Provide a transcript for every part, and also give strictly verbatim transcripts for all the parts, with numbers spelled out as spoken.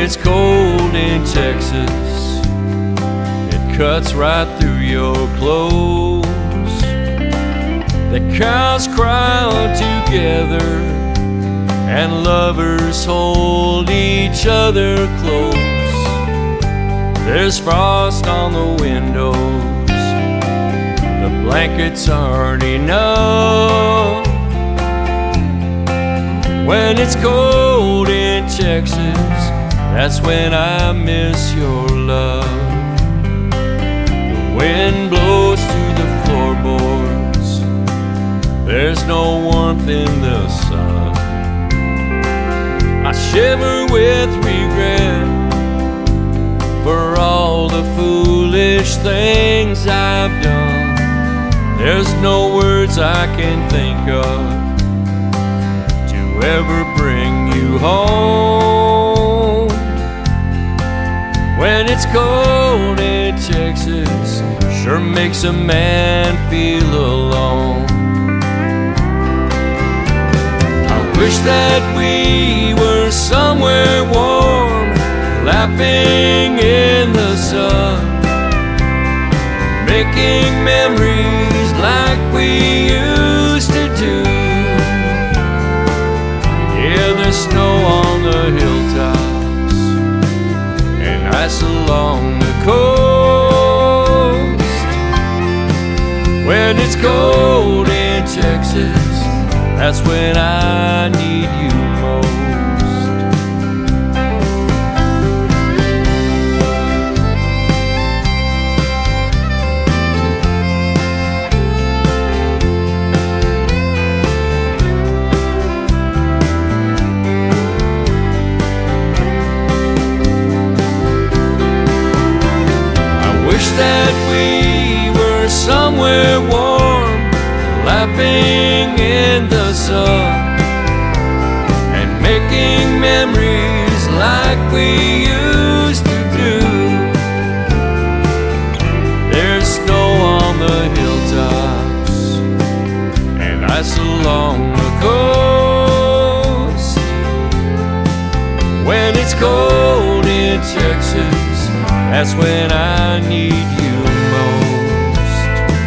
it's cold in Texas, it cuts right through your clothes. The cows cry out together, and lovers hold each other close. There's frost on the windows, the blankets aren't enough. When it's cold in Texas, that's when I miss your love. The wind blows through the floorboards, there's no warmth in the sun. I shiver with regret for all the foolish things I've done. There's no words I can think of to ever bring you home. When it's cold in Texas, sure makes a man feel alone. I wish that we were somewhere warm, laughing in the sun, making memories like we used to do. Yeah, there's snow on the hilltops and ice along the coast. When it's cold in Texas, that's when I need you most. That we were somewhere warm, laughing in the sun, and making memories like we used to do. There's snow on the hilltops and ice along the coast. When it's cold in Texas, that's when I need you most.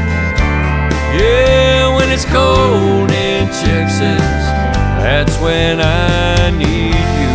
Yeah, when it's cold in Texas, that's when I need you.